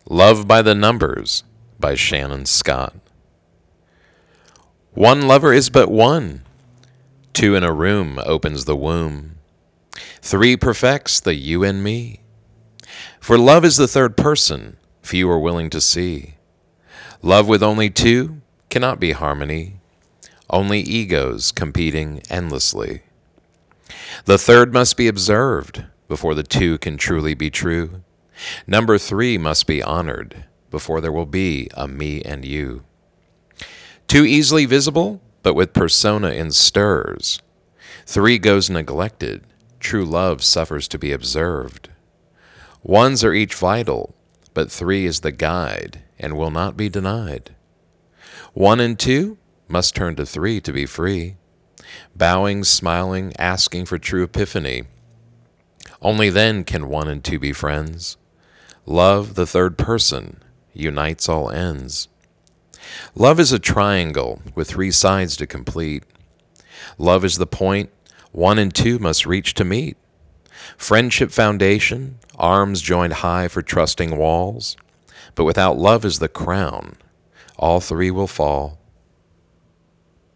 Love by the Numbers by Shannon Scott. One lover is but one. Two in a room opens the womb. Three perfects the you and me. For love is the third person few are willing to see. Love with only two cannot be harmony. Only egos competing endlessly. The third must be observed before the two can truly be true. Number three must be honored before there will be a me and you. Too easily visible, but with persona in stirs. Three goes neglected, true love suffers to be observed. Ones are each vital, but three is the guide and will not be denied. One and two must turn to three to be free. Bowing, smiling, asking for true epiphany. Only then can one and two be friends. Love, the third person, unites all ends. Love is a triangle with three sides to complete. Love is the point one and two must reach to meet. Friendship foundation, arms joined high for trusting walls. But without love as the crown, all three will fall.